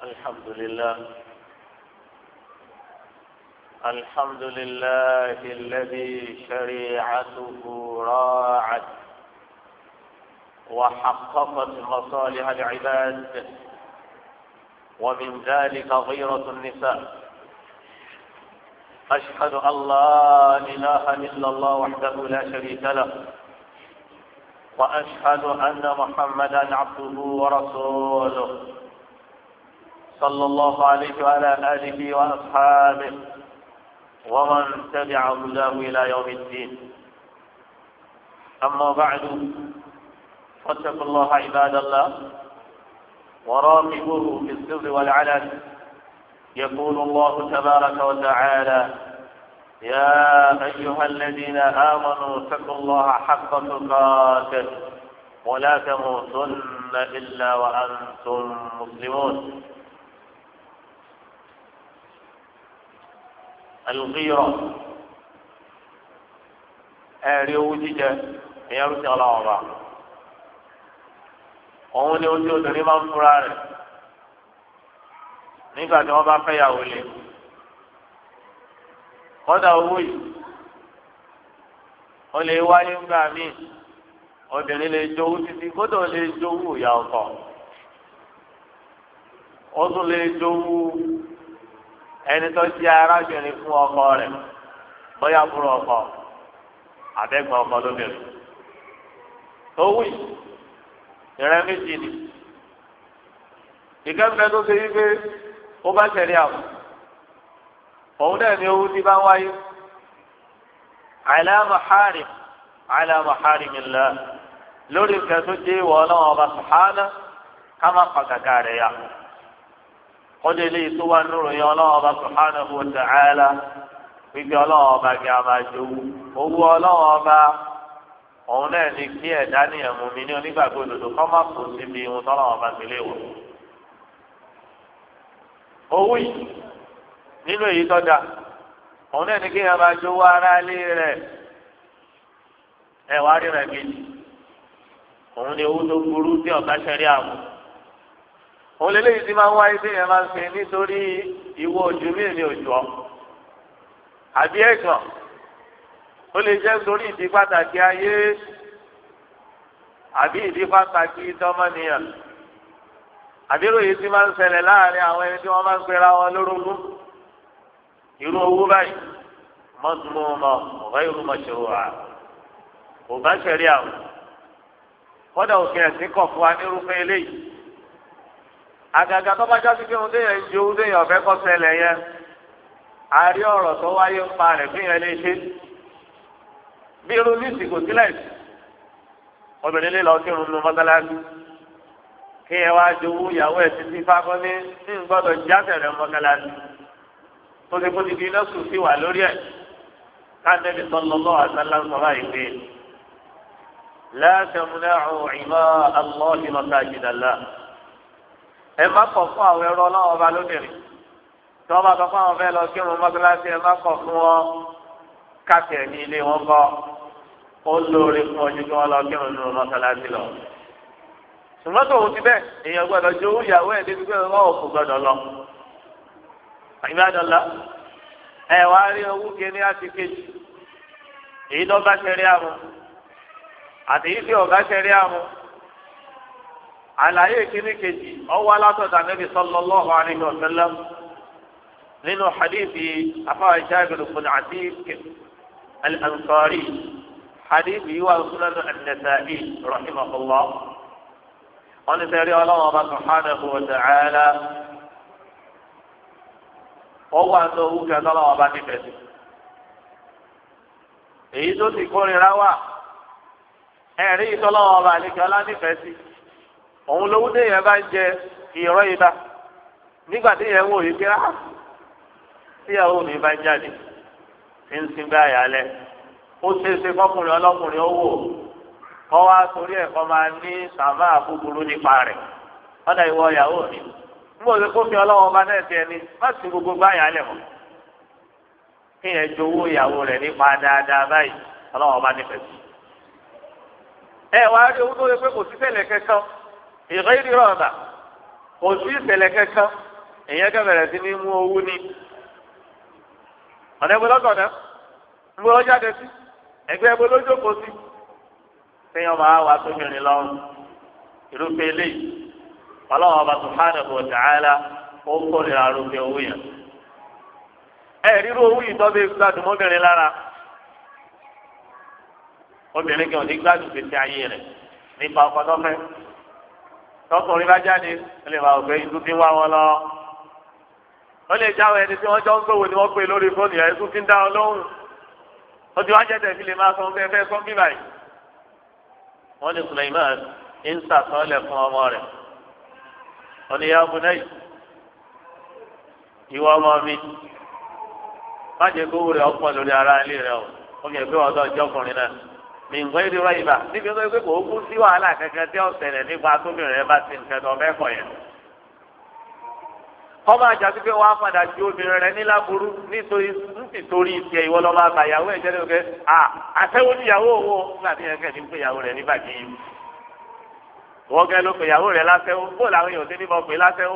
الحمد لله الذي شريعته راعت وحققت مصالح العباد، ومن ذلك غيرة النساء. أشهد أن لا إله إلا الله وحده لا شريك له، وأشهد أن محمدا عبده ورسوله صلى الله عليه وعلى آله وأصحابه ومن تبع هداه إلى يوم الدين. أما بعد، فاتقوا الله عباد الله وراقبوه في السر والعلن. يقول الله تبارك وتعالى: يا أيها الذين آمنوا اتقوا الله حق تقاته ولا تموتن إلا وأنتم مسلمون. الغيرة أريوجيجة يرسل الله òun ni ojú obìnrin máa ń fura rẹ̀ nígbà tí wọ́n bá fẹ́ yàwó lé. kọ́dà owó yìí ó lè wáyé ńgbà míì, obìnrin lè jowú títí, kódà ó lè jowú ìyá ọkọ, ó tún lè jowú ẹni tó jẹ́ arábìnrin fún ọkọ rẹ̀, bóyá fúnra ọkọ àbẹ́gbọ̀n ọkọ lóbìnrin. owó yìí ìrẹ́ méjì ni ìkẹ́fẹ́ tó ṣe wípé ó bá tẹ̀lé àwọn òun náà ni owó tí bá ń wáyé ala maharimillah lórí nǹkan tó jẹ́ ìwọ ọlọ́wọ́ ọba sùhánà ká má pàgàgà rẹ̀ yá. kọ́dé lè tó wà nínú ìyẹn ọlọ́wọ́ ọba sùhánà wa ta'ala wípé ọlọ́wọ́ ọba kí a máa jowú owó ọlọ́wọ́ ọba. òun náà ní kí ẹ̀dá nìyẹn mú mi ní onígbàgbọ́ òdodo kọ́ má kó síbi ohun tọ́lá wọn bá gbélé wọ̀. owó yìí nínú èyí tọ́jà òun náà ní kí ẹ̀yàn máa jowó ara ilé rẹ̀ ẹ̀wá rí rẹ̀ kejì. òun ní owó tó burú tí ọ̀gá ṣẹ̀rí àmú. òun lè léyìí tí máa ń wáyé tí ẹ̀yàn máa ń ṣe nítorí ìwọ ojú mi ní ojú ọ àbí ẹ̀gàn. ó lè jẹ́ nítorí ìdí pàtàkì ayé àbí ìdí pàtàkì tọ́mọ́nìyàn àbí ròyìn tí máa ń ṣẹlẹ̀ láàrin àwọn ẹni tí wọ́n máa ń pera wọn lórogún. irú owó báyìí mọ́tòmọ́ ọ̀gá irú mọ̀ṣẹ̀wà kò bá ṣẹ̀rí àwọn kọ́dà òfin ẹ̀sìn kọ̀ fún wa nírúfẹ́ eléyìí. àgàgà tó bá jásí pé ohun téèyàn ń jo ohun téèyàn fẹ́ kọ́ ṣẹlẹ̀ yẹn a rí ọ̀rọ̀ tó wáyé ń pa rẹ̀ fíyẹn lè ṣe. bí irú ní ìsìnkú sílẹ̀ obìnrin lè lọ sí irun nu mọ́sálásí kí ẹ wá jowú ìyàwó ẹ̀ títí fáfọ́ ní gbọ́dọ̀ jáfẹ̀rẹ̀ mọ́sálásí tó ti kó ti di iná sùn sí wà lórí ẹ̀. káàdébì sallallahu alaihi wasallam sọ̀rọ̀ ìpè la tamna'u ima Allahi masajidallah. ẹ má kọ̀ fún àwọn ẹrọ ọlọ́wọ́ ọba lóbìnrin tí wọ́n bá sọ fún àwọn fẹ́ lọ kí irun mọ́sálásí ẹ má kọ̀ fún wọn káàkiri ní ilé wọn kọ́ ó lóore fún ọjọ́ kí wọ́n lọ kí wọ́n nínú mọ́sálásí lọ. ṣùgbọ́n tó o ti bẹ́ẹ̀ èèyàn gbọ́dọ̀ jó ìyàwó ẹ̀ débi pé wọ́n ò kò gbọ́dọ̀ lọ. ìbádọ́lá ẹ wá rí owó kíní àti kejì èyí tó bá ṣẹ̀rí àmú àti èyí tí ò bá ṣẹ̀rí àmú. àlàyé kíní kejì ọwọ́ alátọ̀dá Nabi sallallahu alaihi wasallam nínú hadithi afáwọn Jabir ibn Atiq الأنصاري حديث يوى سنن النسائي رحمه الله قال سيري الله سبحانه وتعالى وهو أنه كان الله بني فسي èyí tó ti kórìíra wà ẹ̀rí ìtọ́lọ́wọ́ ọba àlejò alánífẹ̀ẹ́ sí òun lówó téèyàn bá ń jẹ ìrọ́ ìdá nígbà téèyàn ń wò yí pé tíyàwó mi bá ń jáde ń sin bá yàlẹ ó ṣeéṣe kọkùnrin ọlọkùnrin ó wò kọ wá torí ẹ̀kọ́ máa ní sàmà àbúburú nípa rẹ̀ ọ̀dà ìwọ ìyàwó mi níbo ṣe kó fi ọlọ́wọ́ bá náà tiẹ̀ ní má sì gbogbo bá yàlẹ mọ́ kí yẹn jowó ìyàwó rẹ̀ nípa dáadáa báyìí ọlọ́wọ́ bá nífẹ̀ẹ́ sí. ẹ wá rí owó tó yẹ pé kò sí ṣẹlẹ̀ kankan ìrẹ́ ìrírọ̀ ọ̀dà kò sí ìṣẹ̀lẹ̀ kankan èèyàn kẹfẹ̀rẹ̀ sí ní mú owó ní ọ̀nà ẹgbẹ́ lọ́sọ̀dẹ́ ń gbọ́ jáde sí ẹgbẹ́ ẹgbẹ́ lójókòó sí téèyàn máa wà tóbìnrin lọ́rùn irúfẹ́ eléyìí ọlọ́run ọba subhanahu wa ta'ala ó kórìíra arúgbó owó yẹn rírú owó yìí tọ́jú gbádùn mọ́bìnrin lára obìnrin kan ò ní gbádùn gbèsè ayé rẹ̀ nípa ọkọ tọ́fẹ́ tọkùnrin bá jáde ó lè máa òfé ìtú tí ń wá wọn lọ ó lè jáwé ẹni tí wọ́n jọ ń gbòwò ni wọ́n pè lórí fóònù yẹn ìtú tí ń dá wọn lóhùn ó ti wá jẹ́ tẹ̀sí lè máa sọ fẹ́ sọ bí báyìí wọ́n ní Suleiman ń sàtọ́lẹ̀ fún ọmọ rẹ̀ wọ́n ní ya bunayya ìwọ ọmọ mi má jẹ́ kó rẹ̀ ọ̀pọ̀ lórí ara ilé rẹ̀ o ó yẹ pé ọ̀dọ́ ìjọkùnrin náà mi ń gbé ìdíwọ́ ìbá níbi tó pé kò ó kú sí wàhálà kẹ̀kẹ́ tí ó ṣẹlẹ̀ nípa tóbìnrin rẹ̀ bá ti ń tẹ̀tọ̀ mẹ́kọ̀ọ́ yẹn. kọ́ máa jà sí pé wọ́n á padà ju obìnrin rẹ̀ níláburú nítorí ìfẹ́ ìwọ lọ́mọ àgbàyàwó ẹ̀jẹ̀ ní òkè àtẹ́wọ́ níyàwó owó nígbà tí yẹn kẹ́ ní pé ìyàwó rẹ̀ nígbà tí yìí. wọ́n kẹ́ ló pe ìyàwó rẹ̀ lásẹ́wó bó làwọn èèyàn ti ní bọ́ pé lásẹ́wó.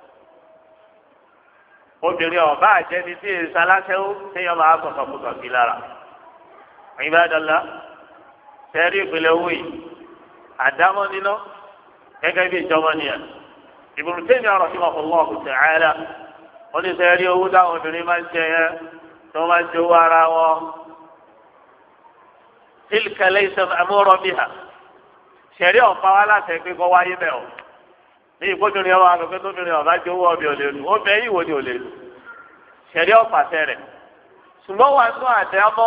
obìnrin ọ̀bá àjẹni tí èsà lásẹ́wó téèyàn máa sọ̀tọ̀kùtọ̀ sí lára. Ibadallah tẹ́rí ìpínlẹ̀ owó yìí àdámọ́ níná gẹ́gẹ́ bí ìjọba nìyẹn. Ibn Taymiyyah rahimahullahu ta'ala wọ́n ní tẹ́rí owó táwọn obìnrin máa ń jẹ yẹn tó máa ń jowó ara wọn. tilka laysa ma'mura biha ṣẹ̀rí ọ̀pá wa láti ẹgbẹ́ kọ́ wáyé bẹ́ẹ̀ o. ní ìkóbìnrin ọba àgbẹ̀ tóbìnrin ọba jowó ọbẹ̀ ò lè lu ó bẹ ìwò ni ò lè lu. ṣẹ̀rí ọ̀pá tẹ̀rẹ̀ ṣùgbọ́n wà tó àdámọ́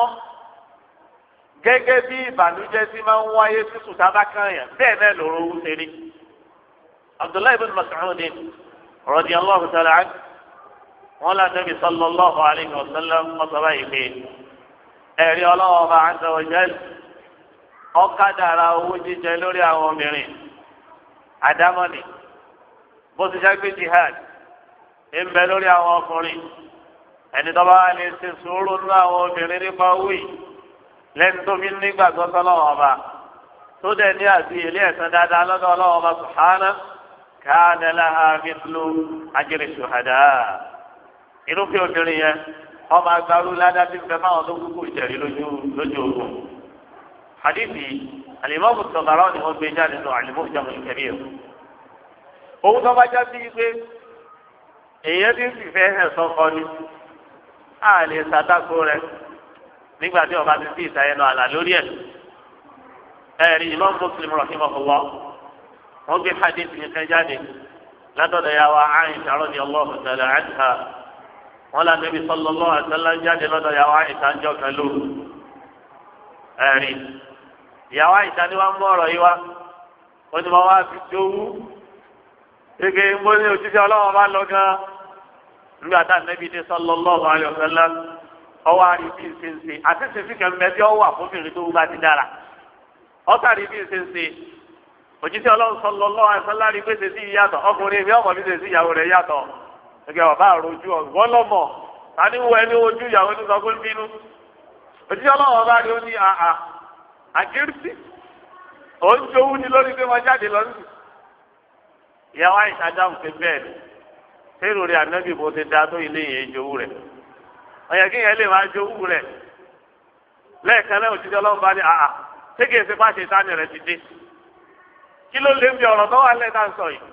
gẹ́gẹ́ bí ìbànújẹ́ tí máa ń wáyé tí sùtá bá kàn yàn bẹ́ẹ̀ náà lòrò owó ṣe rí. Abdullahi ibn Mas'ud radiyallahu ta'ala anhu wọn là Nabi sallallahu alayhi wa sallam ọ̀sọ̀rọ̀ ìpè ẹ̀rí ọlọ́wọ́ ọba azza wa jalla ọ̀kadàrà owó jíjẹ lórí àwọn obìnrin àdámọ́ni bó ti jágbé jihad ń bẹ lórí àwọn ọkùnrin ẹni tó bá wà lè ṣe sùúrù nínú àwọn obìnrin nípa owó yìí lẹ́nu tó fi nígbàgbọ́ sọ́lọ́wọ́ ọba tó dẹ̀ ní àti ilé ẹ̀sán dáadáa lọ́dọ̀ ọlọ́wọ́ ọba sùhánà kana laha mithlu ajri shuhada. irúfẹ́ obìnrin yẹn ọmọ agbárú ládàá ti fẹ́ máwọn tó kúkú ìjẹ̀rí lójú ogun. hadithi Al-Imam Tabarani ni wọ́n gbé jáde nù Al-Mu'jam al-Kabir. òun tó bá já sí pé èèyàn ti ń fìfẹ́ hẹ̀ sọ́kọ ni a lè ṣàtàkó rẹ̀ nígbà tí ọba ti sí ìtayẹnu àlà lórí ẹ ẹrí Imam Muslim rahimahullah wọn gbé hadith nìkan jáde látọ̀dọ̀ ya wa Aisha radiyallahu ta'ala anha wọn là Nabi sallallahu alaihi wasallam jáde lọ́dọ̀ ya wa Aisha ń jọ kan lóru ẹrí ya wa Aisha ni wọn mú ọ̀rọ̀ yìí wá wọn ni wọn wá fi jowú gẹ́gẹ́ ń bó ní òṣìṣẹ́ Ọlọ́run bá lọ gan nígbà tá Nabi dé sallallahu alaihi wasallam ọwọ́ àrí bí nṣinṣe àti ṣèṣì kẹmẹ bí ọwọ́ àfọbìnrin tó bá ti dára ọtàrí bí nṣinṣe òjíṣẹ́ Ọlọ́run sallallahu alaihi wasallam rí pé ṣèṣì yàtọ̀ ọkùnrin mi ọmọ mi ṣèṣì ìyàwó rẹ̀ yàtọ̀ ẹgbẹ́ bàbá àròjù ọgbọ́n lọ́mọ tani wọ ẹni ojú ìyàwó ní sọ fún bínú òjíṣẹ́ Ọlọ́run bá rí ó ní àkírísì òun jowú ni lórí pé wọ́n jáde lọ sí ìyàwó àìsàn dáhùn pé bẹ́ẹ̀ ni sẹ́rù rẹ̀ ànábì bó ti dá tó ilé yẹn jowú rẹ̀ ọ̀yẹ́ kí yẹn lè máa jowú rẹ̀ lẹ́ẹ̀kan náà òjijì ọlọ́run bá ní ṣé kìí ṣe fáṣe sáni rẹ̀ ti dé kí ló lè fi ọ̀rọ̀ tó wà lẹ́ẹ̀ta ń sọ yìí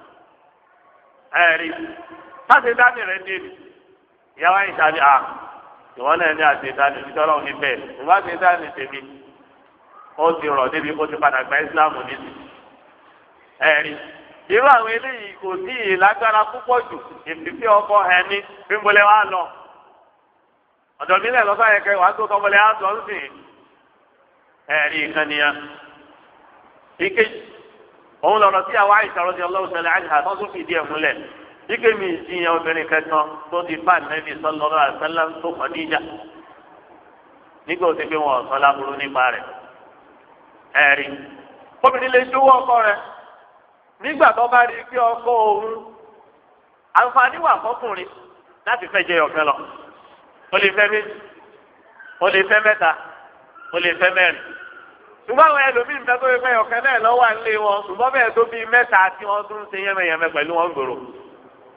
ẹ̀rí fáṣe sáni rẹ̀ dé ni ìyàwó àyíṣà ni ìwọ́n náà ní àti ìdáni òjijì ọlọ́run ní bẹ́ẹ̀ ìwọ́n àti ìdáni tèmi ó ti rọ̀ débi kó ti padà gba ìsìlámù níbi ẹ̀rí irú àwọn eléyìí kò sí ìlágbára púpọ̀ jù ìfìfẹ́ ọkọ ẹni fíńbolẹ̀ wa lọ ọ̀dọ̀ mi lẹ̀ lọ́sàn yẹn kẹ́ wàá tó tọ́mọlẹ́ á sọ ń sìn ẹ̀rí ìkànnìyà. ike òun lọ̀rọ̀ sí àwọn Àìṣà radiyallahu ta'ala anha tó tún fìdí ẹ̀ múlẹ̀ ike mi ìjìyàn obìnrin kẹsàn tó ti bá Nabi sallallahu alaihi wasallam tó Khadija nígbà tó ti pé wọn ọ̀sán láburú nípa rẹ̀ ẹ̀rí. obìnrin lè dúró ọkọ rẹ̀ nígbà tó bá rí pé ọkọ òun àǹfààní wà fọkùnrin láti fẹ́ jẹ ọ̀fẹ́ lọ. ó lè fẹ́ méjì ó lè fẹ́ mẹ́ta ó lè fẹ́ mẹ́rin ṣùgbọ́n àwọn ẹlòmíì ń bẹ tó fẹ́ ọ̀kẹ́ náà lọ́wọ́ nílé wọn ṣùgbọ́n bẹ́ẹ̀ tó bíi mẹ́ta tí wọ́n tún ń ṣe yẹ́mẹyẹ̀mẹ pẹ̀lú wọn gbòòrò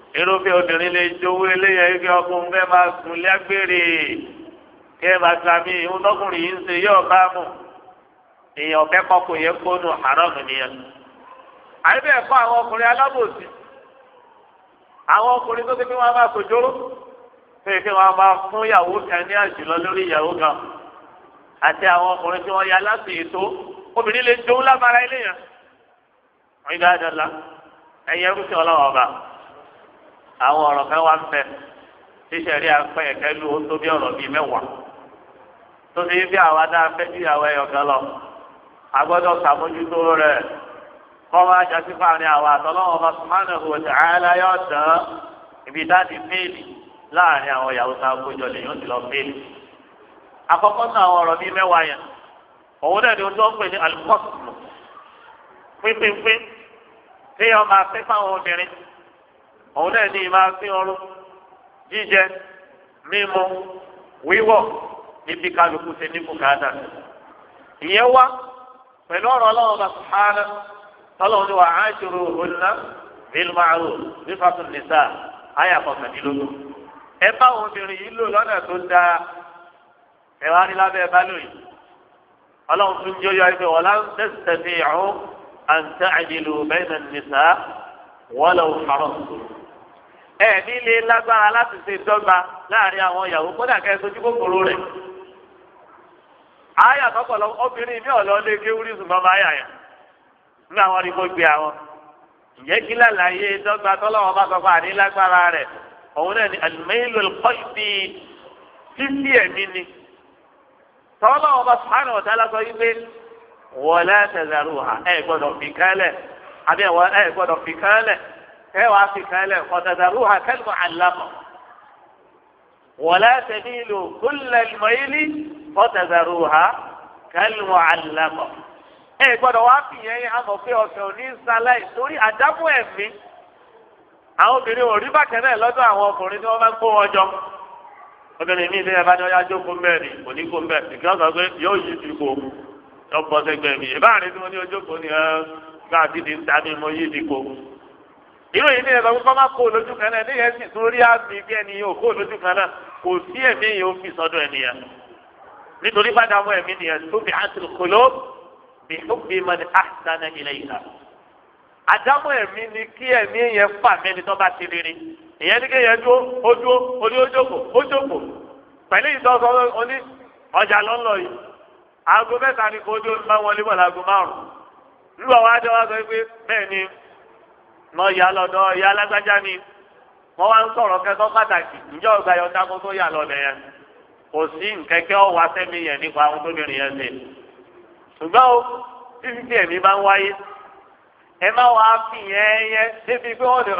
irúfẹ́ obìnrin lè jowó eléyà igi ọkùnrin fẹ́ máa sùn lágbèrè kẹ́ ẹ bá sàmì ìhun tọkùnrin yìí ń ṣe yóò bá mú èèyàn kẹ́kọ̀ọ́ kò yẹ kó nu haram nìyẹn. àyẹ̀bẹ̀ ẹ̀kọ́ àwọn ọkùnrin alábòsí àwọn ọkùnrin tó ti fi wọn máa sòjóró tó ti fi wọn máa fún ìyàwó kan ní àjùlọ lórí ìyàwó kan àti àwọn ọkùnrin tí wọ́n ya láti ètò obìnrin lè jowó lábára eléyà. wọ́n yí dáadáa ẹ̀yẹ rúṣẹ́ ọlọ́wọ́ ọba àwọn ọ̀rọ̀ kan wá ń bẹ tíṣẹ̀rí apẹ́ ẹ̀kẹ́ lu ó tó bí ọ̀rọ̀ bíi mẹ́wàá tó ti bí àwa dáa fẹ́ bí àwa ẹ̀yọ̀ kan lọ agbọ́dọ̀ sàmójútó rẹ̀ kọ́ máa jásí fáàrin àwa àtọ́lọ́wọ́ ọba subhanahu wa ta'ala yóò dán ibi dáàdi fèèlì láàrin àwọn ìyàwó tá a kójọ lè yóò ti lọ fèèlì. àkọ́kọ́ náà àwọn ọ̀rọ̀ bíi mẹ́wàá yẹn òun náà ni ó tó ń pè ní alikọ́sùmù pínpínpín téèyàn máa fẹ́ fáwọn obìnrin òun náà ní ìmáa fi ọrùn jíjẹ mímu wíwọ̀ níbi kálukú ṣe ní bùkátà ìyẹn wá pẹ̀lú ọ̀rọ̀ ọlọ́run bá sùhánà tọ́lọ́run ní wà á ṣòro òhunná bil ma'ruf nífàtún nìsá àyà kọkàndínlógún ẹ bá àwọn obìnrin yìí lò lọ́nà tó dáa ẹ wá ní lábẹ́ bá lóyún ọlọ́run tún jẹ́ yọ ẹgbẹ́ wọ́n láń tẹ̀sítẹ̀sí ìhún àǹtí àjèlò bẹ́ẹ̀ nà nìsá wọ́n lọ́wọ́ fàrọ̀ ẹ nílé lágbára láti ṣe dọ́gba láàrin àwọn ìyàwó kódà kẹ́ sojú kòkòrò rẹ̀. àyà tọkọlọ obìnrin mi ọ̀lọ́ lé kéwúrí ṣùgbọ́n máa yà yàn nígbà wọn ni mo gbé àwọn. ìyẹn kí lálàyé dọ́gba tọ́lọ́wọ́n bá sọ fún àní lágbára rẹ̀ òun náà ni àlùmẹ́yìnlò kọ́ìbì fífi ẹ̀mí ni. tọ́lọ́wọ́n bá subhanahu wa ta'ala sọ wípé wala tazaruha ẹ̀ gbọ́dọ̀ fi kálẹ̀ àbí ẹ̀ gbọ́dọ̀ fi kálẹ̀ wàá fi kálẹ̀ ọ̀tàdàrúhà kálmù àlámọ̀ wọ̀lá tẹ̀lílò kúlẹ̀ mọ́ìlì ọ̀tàdàrúhà kálmù àlámọ̀. ẹ gbọ́dọ̀ wá fi yẹn yẹn àmọ̀ pé ọ̀sẹ̀ òní sáláì torí àdámù ẹ̀mí àwọn obìnrin ò rí bákẹ́ náà lọ́dọ̀ àwọn ọkùnrin tí wọ́n máa ń kó wọn jọ. obìnrin mi ní ẹ bá ní ọyá jókòó mẹ́rin kò ní kó mẹ́rin kí wọ́n sọ pé yóò yí ti kó yọ bọ́ sẹ́gbẹ̀ẹ́ mi ìbáàrin tí wọ́n ní ojókòó ni gáàdì ní tàbí mo yí ti kó irú yìí ní ẹ̀rọ kó má kó lójú kan náà níyẹn sì tún rí àmì bí ẹni yóò kó lójú kan náà kò sí ẹ̀mí yìí ó fi sọ́dọ̀ ẹnìyẹn nítorí pàdánù ẹ̀mí nìyẹn tó fi àti kòló bí ó bí mọ ní àṣìṣàn ilẹ̀ yìí náà àdámọ̀ ẹ̀mí ni kí ẹ̀mí yẹn fà mẹ́ni tó bá ti rírí ìyẹn ní kéèyàn dúró oní ojókòó pẹ̀lú ìtọ́sọ oní ọjà lọ́nlọ́ yìí aago mẹ́ta ni kò dó máa wọlé bọ̀ láago márùn-ún nígbà wàá jẹ́ wá sọ pé bẹ́ẹ̀ ni wọ́n yà lọ́dọ̀ ìyá alágbájá ni wọ́n wá ń sọ̀rọ̀ kẹ́kọ̀ọ́ pàtàkì ǹjẹ́ ọgbà yọ dáko tó yà lọ́dọ̀ yẹn kò sí nkẹ́kẹ́ ọ̀wá sẹ́mi yẹn nípa àwọn tó bẹ̀rẹ̀ yẹn ṣe. ṣùgbọ́n o títí tí ẹ̀mí bá ń wáyé ẹ má wàá fi yẹn yẹn débi pé wọ́n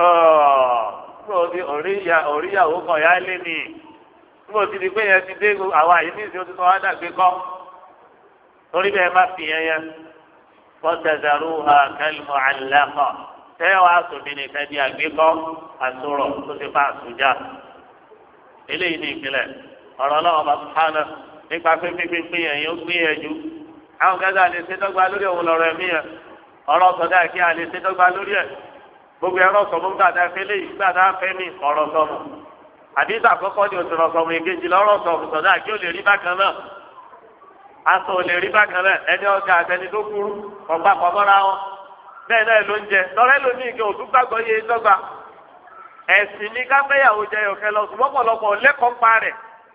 ní oríyàwó kan yá lé ní nígbà tí di pé yẹn ti dé àwọn àyè ní ìsìn òtítọ́ wá dàgbé kọ́ torí bẹ́ẹ̀ má fi yẹn yẹn fọ́tẹ̀dàrúhà kẹ́lìmọ̀ àlákọ̀ tẹ́wàá sòmí nìkan di àgbékọ́ àsọ̀rọ̀ tó ti fa àsùnjà. eléyìí ní ìpìlẹ̀ ọ̀rọ̀ náà ọba sùpánà nípa pé pínpín yẹn yóò gbìyànjú. àwọn gẹ́gẹ́ àlè ṣe dọ́gba lórí òun lọ́rọ̀ ẹ̀mí yẹn ọ̀rọ̀ sọ̀dá kí àlè ṣe dọ́gba lórí ẹ̀. gbogbo ẹ̀rọ sọ̀mù gbàdá fẹ́lẹ́ yìí gbàdá fẹ́mi ọ̀rọ̀ sọ̀mù. àdìsá àkọ́kọ́ ni òṣèlú sọ̀mù ìkejì lọ́rọ̀ sọ̀mù sọ̀dá kí ó lè rí bákan náà. aṣọ ò lè rí bákan náà ẹni ọ̀gá àtẹni tó kúrú ọ̀pá kọ̀mọ́ra wọn bẹ́ẹ̀ náà ló ń jẹ lọ́rẹ́ lómi ìgbẹ́ òtún gbàgbọ́ yé dọ́gba ẹ̀sìn ní káfẹ́yàwó jẹ ọ̀kẹ́ lọ ṣùgbọ́n pọ̀lọpọ̀ lẹ́kọ̀ọ́ pa rẹ̀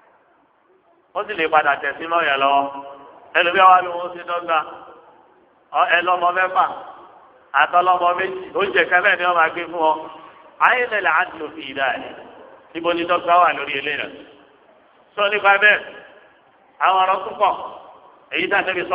ó sì lè padà tẹ̀sí lọ́yẹ̀ lọ́wọ́ ẹlòmíà wà lóhun sí dọ́gba ẹlọ́mọ mẹ́fà àtọlọ́mọ méjì oúnjẹ kẹfẹ́ ni wọ́n máa gbé fún ọ ayé lẹ́lẹ̀ á ti lò fi ìdá ẹ̀ níbo ni dọ́gba wà lórí eléyà sọ nípa bẹ́ẹ̀ àwọn ọ̀rọ̀ púpọ̀ èyí tá àtẹ́bí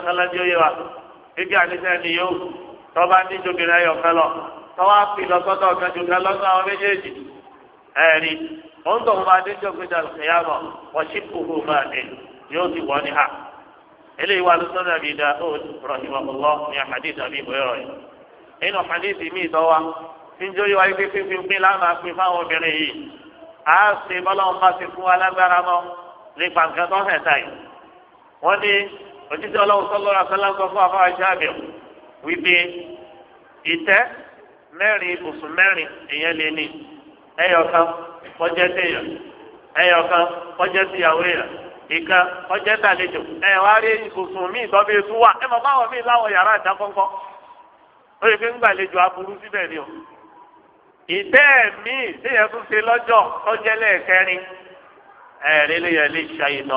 sọ́lọ́ tọ́ba ní jòkèrè ayọ̀kẹ́ lọ tọ́wá fi lọ́sọ́tọ̀ kẹjùkẹ́ lọ́sọ́ àwọn méjèèjì ẹ̀rí wọ́n tó wọn bá dé jòkèrè àlùkìyàmọ̀ wọ́n sì kúkú máa dé yóò sì wọ́n ní hà. eléyìí wà lọ́sọ́nà àbí Daud rahimahullah ní hadith àbí ìbòyọ̀rọ̀ yìí. inú hadith mi tọ́wá tí ń jó yíwáyé pé pínpín láàmà pín fáwọn obìnrin yìí á ṣe bọ́lọ́wọ́n bá ti fún alágbára mọ́ nípa nǹkan tó hẹ̀ táyì. wọ́n ní òjijì ọlọ́run sọ́lọ́run wípé ìtẹ́ mẹ́rin ibùsùn mẹ́rin èèyàn lè ní ẹyọkan kọjá téèyàn ẹyọkan kọjá síyàwó èèyàn ìkan kọjá tàlejò wá rí ibùsùn míì tọ́bi ètò wà mọ̀ báwọn míì láwọn yàrá ìdákọ́ńkọ́ ó yẹ kí ń gbàlejò aburú síbẹ̀ ni o ìtẹ́ míì téèyàn tún ṣe lọ́jọ́ tọ́jẹ́ lẹ́ẹ̀kẹrin lélẹ́yẹ lè ṣàyìnà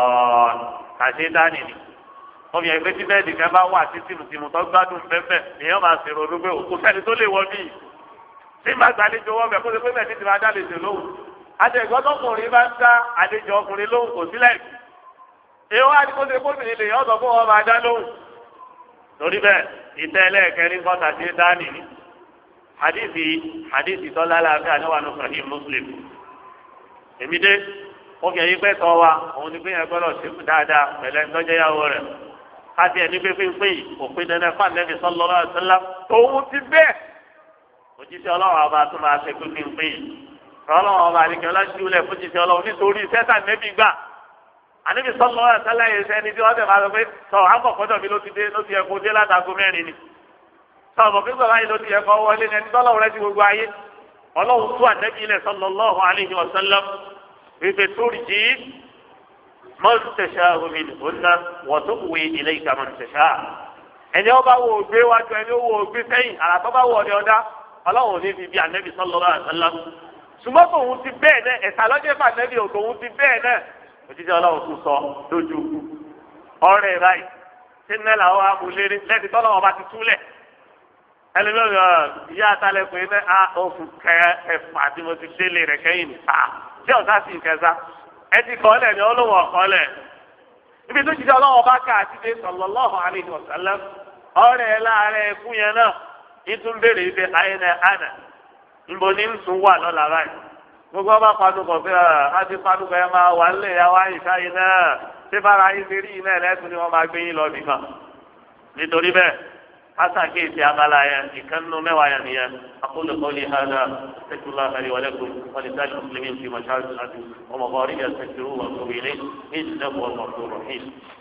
àṣedáni ni wọ́n fi ẹgbẹ́ tí bẹ́ẹ̀dì kan bá wà sí tìmùtìmù tó gbádùn bẹ́ẹ̀ èèyàn máa ṣèrò olúgbé òkú sẹ́ni tó lè wọ bíi tí màá gbàlejò wọ́n bẹ̀ kó ṣe pé bẹ́ẹ̀ títí máa dá lejò lóhùn àtẹ̀gbọ́n tọkùnrin bá ń dá àlejò ọkùnrin lóhùn kò sílẹ̀ èèyàn wá ní kó ṣe kóbìnrin lè yàn sọ fún wọn máa dá lóhùn torí bẹ́ẹ̀ ìtẹ́ ẹlẹ́ẹ̀kẹrin kọ́ta ṣe dání ni hadithi tọ́lá láàfin àníwá ní sahih Muslim èmi dé ó kì í yí pẹ́ tọ́ wa òun ni pé yẹn gbọ́dọ̀ ṣe dáadáa pẹ̀lẹ́ ń tọ́jú ìyàwó rẹ̀ káti ẹni pé pínpín yìí òpin dandan fún Ànábì sallallahu alaihi wasallam tòun ti bẹ́ẹ̀ òjíṣẹ́ ọlọ́run ọba tó máa ṣe pínpín yìí ọlọ́run ọba àdìgẹ́ ọlọ́júlẹ̀ fún jíṣẹ́ ọlọ́run nítorí iṣẹ́ tà nẹ́bí gbà Ànábì sallallahu alaihi wasallam yẹn sẹ́ni tí wọ́n tẹ̀ máa sọ pé sọ àbọ̀kọ́dọ̀ mi ló ti yẹ kó dé látago mẹ́rin ni sọ ọ̀bọ̀ pé bàbá yìí ló ti yẹ kó wọlé ẹni tọ́lọ́run rẹ ti gbogbo ayé ọlọ́run tó Ànábì ilẹ̀ sallallahu alaihi wasallam wípé tóri jí mọ́tẹ̀ṣá omin ọ̀nà wọ́n tó wé ilé ìka mọ́tẹ̀ṣá. ẹni ọba wo gbé wájú ẹni ó wo gbé sẹ́yìn àràtọ́ bá wọ̀ ní ọ̀dá ọlọ́run ní fi bí Ànábì sallallahu alaihi wasallam. ṣùgbọ́n tòun ti bẹ́ẹ̀ náà ẹ̀sà lọ́jọ́ ìfà Ànábì òtòun ti bẹ́ẹ̀ náà òjijì ọlọ́run tún sọ lójú ọ̀rẹ́ ráì tí nílẹ̀ làwọn amúlérí lẹ́ni tọ́lọ́wọ́ bá ti túlẹ̀ ẹlẹ́mìíràn ìyá àtàlẹ́kùn iná oṣù kẹfà tí mo ti délé rẹ̀ kẹ́yìn níta tí ọ̀sá sì ń kẹsà ẹ ti kọ́ lẹ̀ ní ọlọ́wọ́ ọ̀kọ́ lẹ̀ ibi tó jíjẹ́ ọlọ́wọ́ bá ká àti dé sallallahu alaihi wasallam ọ̀rẹ́ láàárẹ̀ ẹkún yẹn náà ìtún béèrè ibi ayẹnẹ àná níbo ní ń tún wà lọ́la báyìí gbogbo ọba panukọ̀ pé a ti panukọ̀ ẹ máa wà nílẹ̀ yàwá ìṣáyé náà ṣé bára yín ti rí iná ẹlẹ́tùn ni wọ́n máa gbé yín lọ nìkan nítorí bẹ́ẹ̀ أساكيت يا ملايا يكنوا موايا نيا أقول قولي هذا استغفر الله لي ولكم ولسائر المسلمين في مشارق الأرض ومغاربها استغفروه وأتوبوا إليه إنه هو الغفور الرحيم.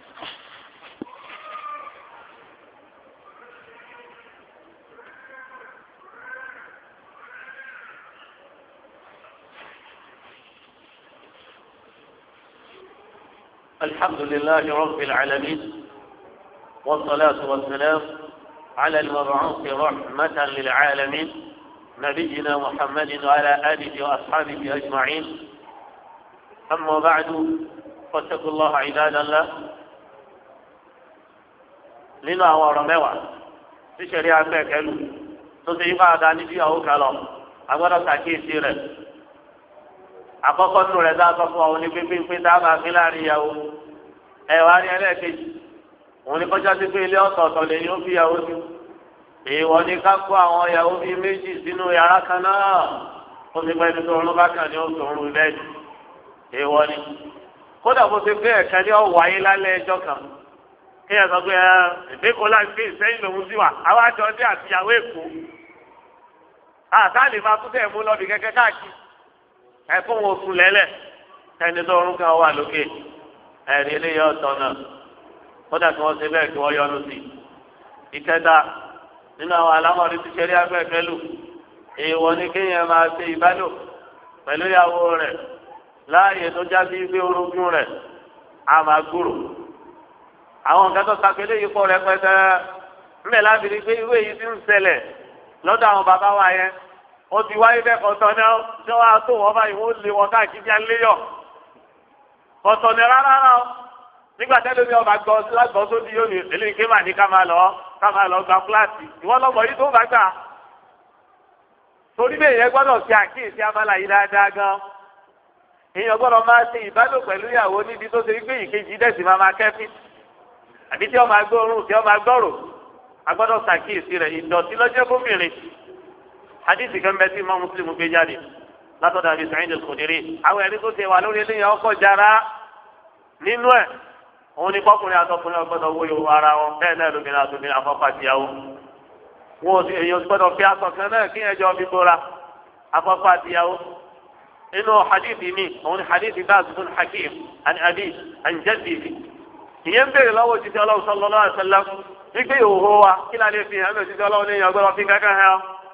الحمد لله رب العالمين والصلاة والسلام على المبعوث رحمة للعالمين نبينا محمد وعلى آله وأصحابه أجمعين أما بعد فاتقوا الله عباد الله لنا ورموا في شريعة كالو تصيب عداني في أو كلام أقول تأكيد سيرة أقول نور ذا تقوى ونبي في دعما خلالي أو أيواني عليك òun ni kọjá sí pé ilé ọ̀tọ̀ọ̀tọ̀ lè yóò fi ìyàwó sí èèwọ̀ ni ká kó àwọn ìyàwó bíi méjì sínú yàrá kan náà ó ti pẹ́ nítorí ọlọ́ba bá kàn ní oṣù òru lẹ́yìn èèwọ̀ ni kódà bó ṣe pé ẹ̀ka ní ọ̀wọ́ ayé lálẹ́ ẹjọ́ kan kí ẹ sọ pé ìgbéko láti gbé ìsẹ́yìn lòun sí wa àwọn àjọ ọdẹ àti ìyàwó èkó àtàlè máa tún tẹ̀ mú lọ́ọ̀dì kẹ́kẹ́ káàkiri ẹ̀fún wọn oṣù lẹ́lẹ̀ ẹni tó orun kan wà lókè ẹ̀rí eléyìí ọ̀tọ̀ náà kódà tí wọ́n ṣe bẹ́ẹ̀ kí wọ́n yọnu sí i. ìkẹta nínú àwọn alámọ̀rí ti ṣeré agbẹ́fẹ́ lò èèwọ̀ ni kéèyàn máa ṣe ìbálò pẹ̀lú ìyàwó rẹ̀ láàyè tó já sí pé orogún rẹ̀ á máa gbúrò. àwọn nǹkan tó sàkéde yìí pọ̀ rẹpẹtẹ ńbẹ̀ láti rí pé irú èyí ti ń ṣẹlẹ̀ lọ́dọ̀ àwọn bàbá wa yẹn ó ti wáyé bẹ́ẹ̀ kọ́tọ́ náà tí wọ́n á tó wọ́n báyìí wọ́n lé wọn káàkiri bí aléyọ̀ kọ́tọ́ ní rárá nígbà tẹ́lẹ̀ mi ọba gbọ́ sódì yóò ní èlé ké mà ní ká máa lọ gba fúláàtì ìwọ́n lọ́mọ yìí tó bá gbà. torí bẹ́ẹ̀ yẹn gbọ́dọ̀ fi àkíyèsí abala yìí dáadáa gan. èèyàn gbọ́dọ̀ máa ṣe ìbálò pẹ̀lú ìyàwó níbi tó ṣe wípé ìkejì dẹ̀sí máa kẹ́fín. àbí tí wọ́n máa gbóòórùn tí wọ́n máa gbọ́rò a gbọ́dọ̀ ṣàkíyèsí rẹ̀ ìdọ̀tí lọ́jọ́ gómìnrin. hadisi kan bẹ tí Imam Muslim gbé jáde látọ̀dọ̀ Abi Sa'id al-Khudri àwọn ẹni tó ṣe wà lórí eléyàn ọkọ̀ jara nínú ẹ̀ òun ni kọkùnrin àtọkùnrin ọgbọ́dọ̀ wo ìwò ara wọn bẹ́ẹ̀ náà lómìnira àtòmìnira àfọkọ àtìyàwó wọn èèyàn gbọ́dọ̀ fi aṣọ kan náà kí ẹjọ fi bóra àfọkọ àtìyàwó inú hadithi mi òun ni hadithi Baz bin Hakim àni àbí àǹjẹ́sìfì ìyẹn ń béèrè lọ́wọ́ òjijì Ọlọ́run sallallahu alaihi wasallam wípé ìhòòhò wa kí lálẹ́ fi hàn òjijì Ọlọ́run ní ìyàn gbọ́dọ̀ fi kankan hàn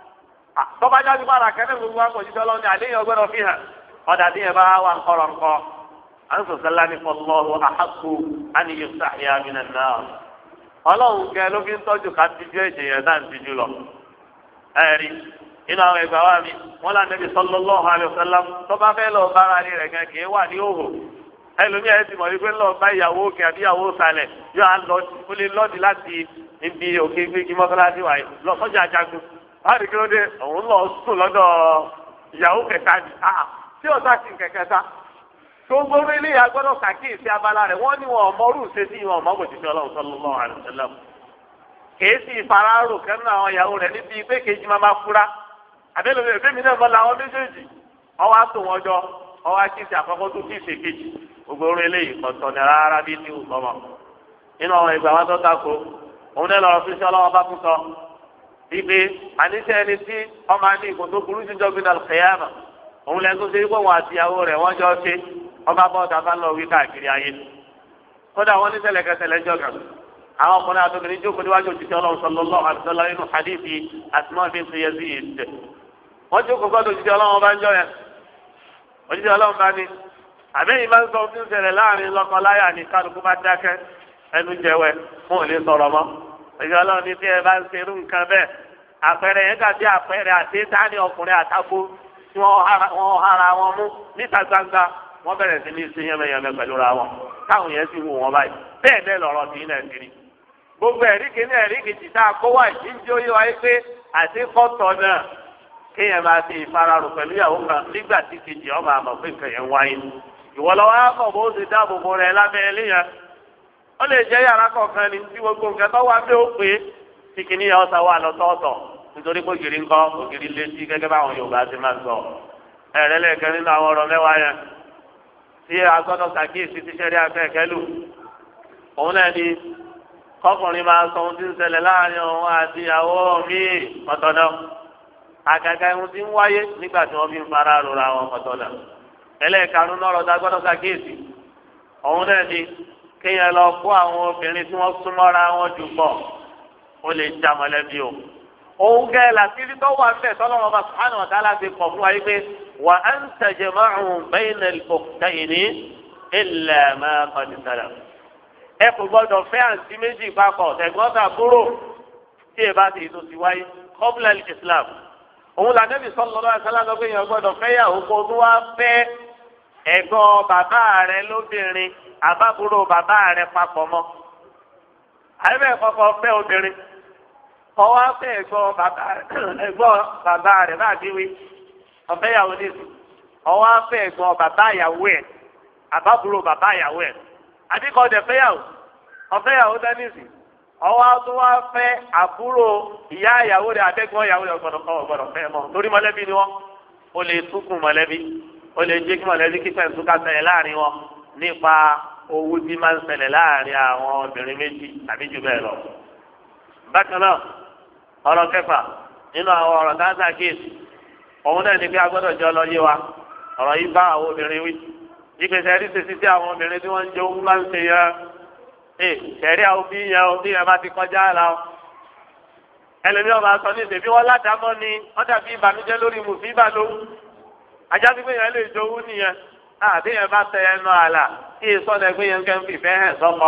tọ́ba jáde bá ara kẹ́lẹ́ gbogbo àwọn òṣìṣẹ́ ọlọ́run ní àléyìn ọgbẹ́rọ̀ fi hàn ọ̀dà tí yẹn bá wà ńkọ̀rọ̀ ńkọ́ àǹsọ̀sẹ́lá ní fọlọ́hu àhàkù àníyàn sáyà mìíràn náà ọlọ́run kẹ ló fi ń tọ́jú ká tijú èjì yẹn náà ń tijú lọ. ẹ̀rí inú àwọn ìgbà wa mi wọ́n lá Nábì sallallahu alaihi wasallam tọ́ba fẹ́ lọ bára rí rẹ̀ gan kì í wà ní òhò ẹlòmíà ẹ ti mọ̀ wípé lọ bá ìyàwó òkè àbí ìyàwó sàlẹ̀ yóò á lọ ó lè lọ́ọ̀dì láti ibi òkè gbégi mọ́sálásí wáyé lọ sọ́jà jagun láti kí ló dé òun lọ sùn lọ́dọ̀ ìyàwó kẹta ni tí ọ̀sá sì ń kẹ̀kẹ́ta tó gbóró ilé yà gbọ́dọ̀ kàkíyèsí abala rẹ̀ wọ́n ní wọn ọmọrú ṣe sí wọn ọmọ òjijì ọlọ́run sallallahu alaihi wasallam kèé sì ìfararò kẹ́nu àwọn ìyàwó rẹ̀ níbi pé kejì máa fura àbẹ́lẹ̀ èmi náà mọ́ làwọn méjèèjì ọwọ́ á tò wọn jọ ọwọ́ á kí sí àkọ́kọ́ tó kí ìṣe kejì gbogbo orí eléyìí kọ̀tọ̀ ní rárá bí ní ìwòsàn nínú àwọn ìgbà wọn tó tako òun náà lọ́rọ̀ fi ṣe ọlọ́wọ́ bá kú sọ ibi àníṣe ẹni tí ọmọ ní ìkò tó burú jíjọ bí náà kẹyàmà òun lẹ́nu tó ṣe wípé wọn àti ìyàwó rẹ̀ wọ́n jọ ṣe ọba bọ́ọ̀dà bá lọ wí káàkiri ayé kódà wọn ní tẹ́lẹ̀kẹsẹ̀lẹ̀ jọ kan àwọn ọkùnrin àtòkùnrin jókòó níwájú òṣìṣẹ́ ọlọ́run sallallahu alaihi wasallam nínú hadithi Asma bint Yazid wọ́n jókòó gbọ́dọ̀ òṣìṣẹ́ ọlọ́run bá ń jọ yẹn òṣìṣẹ́ ọlọ́run bá ní àbẹ́yìn máa ń sọ fún ìṣẹ̀lẹ̀ láàrin lọ́kọ-láyà ní kálukú bá dákẹ́ ẹnu jẹwẹ́ fún òní sọ̀rọ̀ mọ́ òṣìṣẹ́ ọlọ́run ní tí ẹ bá ń serú nǹkan bẹ́ẹ̀ àpẹẹrẹ yẹn dàbí àpẹẹrẹ àtẹ́tání ọkùnrin àtàkó tí wọ́n hara wọn mú níta gbangba wọ́n bẹ̀rẹ̀ sí ní sí yẹmẹyẹmẹ pẹ̀lú ra wọn káwọn yẹn sì wù wọn báyìí bẹ́ẹ̀ bẹ́ẹ̀ lọ́rọ̀ sí ilẹ̀ kiri gbogbo ẹ̀rí kìíní ẹ̀rí kejì tá a kó wá ìdíje oyé wáyé pé àti kọ́tọ̀ náà kéèyàn máa ti ìfararò pẹ̀lú ìyàwó kan nígbà tí kejì ọmọ àmọ̀ pé nǹkan yẹn wáyé ìwọ lọ́wọ́ akọ̀ bó ṣe dáàbò bo rẹ̀ lábẹ́ ilé yẹn ó lè jẹ́ yàrá kọ̀ọ̀kan ni tí gbogbo nǹkan tó wá bí ó pé tí kìíní yẹn ọ̀sán wà lọ́tọ̀ọ̀tọ̀ nítorí pé ògiri ńkọ́ ògiri létí gẹ́gẹ́ báwọn Yorùbá ti máa sọ ẹ̀rẹ́lẹ̀kẹ́ nínú àwọn ọ̀rọ̀ mẹ́wàá yẹn tí agbọ́dọ̀ ṣàkíyèsí ti ṣẹ́rí afẹ́kẹ́ lù òun náà ni kọkùnrin máa sọ ohun tí ń ṣẹlẹ̀ láàrin òun àti ìyàwó mi ọ̀tọ̀dọ̀ àgàgà ohun tí ń wáyé nígbà tí wọ́n fi ń fara rora wọn ọ̀tọ̀dọ̀ ẹlẹ́ẹ̀karùn náà ọ̀rọ̀ tá a gbọ́dọ̀ ṣàkíyèsí òun náà ni kéèyàn lọ kó àwọn obìnrin tí wọ́n súnmọ́ra wọn jù pọ̀ ó lè já mọ̀lẹ́bí o òun gẹ́ làtìrí tó wà bẹ́ẹ̀ tọ́lọ́wọ́ bá subhanahu wa ta'ala ti kọ̀ fún wa yìí pé wa an tajma'u bayna al-ukhtayni illa ma qad salaf ẹ kò gbọ́dọ̀ fẹ́ àǹtí méjì papọ̀ tẹ̀gbọ́n-tàbúrò tí ẹ bá ti tó ti wáyé qabla al-islam òun là Nabi sallallahu alaihi wasallam lọ́gbẹ́ yẹn gbọ́dọ̀ fẹ́ yàwó kó tó wá fẹ́ ẹ̀gbọ́n bàbá rẹ lóbìnrin àbábúrò bàbá rẹ papọ̀ mọ́ àyẹ̀bẹ̀ kọ́kọ́ fẹ́ obìnrin ọwọ́ fẹ́ ẹ̀gbọ́n bàbá rẹ náà bí wí ọ̀fẹ́ yàwó nísì ọwọ́ fẹ́ ẹ̀gbọ́n bàbá ìyàwó ẹ̀ àbábúrò bàbá ìyàwó ẹ̀ àdìkọ̀ ọ̀dẹ̀ fẹ́yàwó ọ̀fẹ́yàwó dánìsì ọwọ́ tó wá fẹ́ àbúrò ìyá ìyàwó rẹ̀ àtẹ́gbọ́n ìyàwó rẹ̀ ọ̀gbọ̀dọ̀ fẹ́ mọ́ torí mọ̀lẹ́bí ni wọ́n ó lè túkùn mọ̀lẹ́bí ó lè jẹ́ kí mọ̀lẹ́bí kíkẹ́ ìtúkà ṣẹlẹ̀ láàrin wọn nípa owó tí máa ń ṣẹlẹ̀ láàrin àwọn obìnrin méjì tàbí jù bẹ́ẹ̀ lọ. bákan náà ọ̀rọ̀ kẹfà nínú àwọn ọ̀rọ̀ dáńsà kéèsì òun náà ní pé agbọ́dọ̀ jọ lọ yé wa ọ̀rọ̀ yìí bá àwọn obìnrin wí ìgbésẹ̀ ẹ̀rí ṣe sí àwọn obìnrin tí wọ́n ń jẹ ohun máa ń ṣe yẹn ṣẹ̀rí àwọn òbí yẹn bá ti kọjá la o ẹlòmíràn máa sọ ní ìṣèbí wọn ládàámọ́ ni wọ́n dàbí ìbànújẹ́ lórí mùsíbà lóhùn ajá sí pé yẹn lè jowú nìyẹn àbí yẹn bá tẹ ẹnu àlà kí ìsọdẹ pé yẹn kẹ́ ń fìfẹ́ hàn sọ́kọ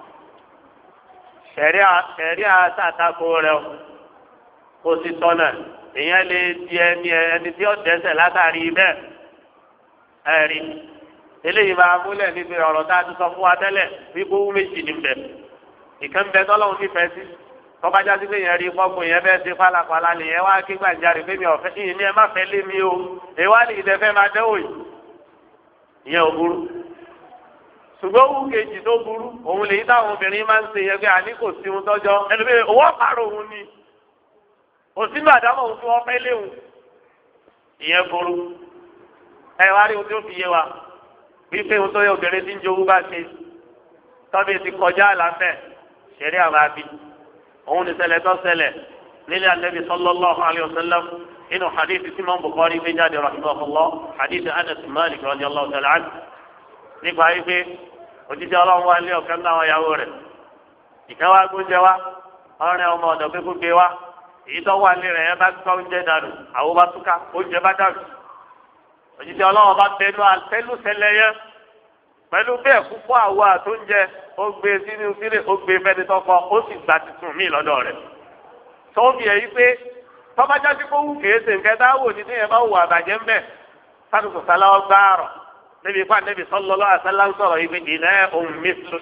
ṣẹ̀rí àtàkù rẹ o kò sí tọ́nà èèyàn lè di ẹni tí ó dẹ́ṣẹ̀ látàrí bẹ́ẹ̀ ẹ̀rí eléyìí máa múlẹ̀ níbi ọ̀rọ̀ tá a ti sọ fún wa tẹ́lẹ̀ wípé owó méjì ní bẹ̀. ìkan bẹ tọ́lọ́hún nífẹ̀ẹ́ sí tọ́bajá sí pé yẹn rí gbọ́gbọ́ yẹn bẹ́ẹ̀ ti pálapàla lè yẹn wá kí gbàǹjarè pé mi ọ̀fẹ́ yìí ní ẹ má fẹ́ lé mi o èèwà ní ìdẹ́fẹ́ máa dẹ́wò yìí. ìyẹn ò burú. ṣùgbọ́n owó kejì tó burú òun lèyí táwọn obìnrin máa ń ṣe yẹn pé àní kò sí ohun tọ́jọ́ ẹlòmíràn owó àpárò òun ni òsínú àdámọ̀ òun tí wọ́n fẹ́ léwu. ìyẹn burú. ẹ wá rí ohun tí ó fi yé wa wípé ohun tó yẹ obìnrin tí ń jowú bá ṣe tọ́bi ti kọjá àlàfẹ́ ṣẹ̀rí àwọn àbí òun ní ṣẹlẹ̀ tó ṣẹlẹ̀ nílẹ̀ Ànábì sallallahu alayhi wa sallam inú hadith tí Imam Bukhari gbé jáde rahimahullah hadith Anas Malik radiyallahu ta'ala anhu nípa wípé òjijì ọlọ́run wá lé ọ̀kẹ́ náà wọ́n yàwó rẹ̀ ìkẹ́ wá gbóúnjẹ wá ọ̀rẹ́ ọmọ ọ̀dọ̀ pé gbé wá èyí tó wà ní rẹ̀ yẹn bá gbọ́ oúnjẹ dànù àwọn bá túká oúnjẹ bá dànù òjijì ọlọ́wọ́ bá tẹnu àtẹnu ṣẹlẹ̀ yẹn pẹ̀lú bẹ́ẹ̀ púpọ̀ àwọ̀ àtóúnjẹ ó gbé sínú sílẹ̀ ó gbé fẹ́ni tọkọ ó sì gba tuntun míì lọ́dọ̀ rẹ̀ tó fi èyí pé tọ́bajá sí kó wù kéésì nǹkan dáwò ní tíyẹn bá wù àbàjẹ́ ńbẹ̀ sádùkù sáláwọ́ gbáàrọ̀ níbi ipá níbi sallallahu alaihi wasallam sọ̀rọ̀ yìí pé iná ohun mísìlú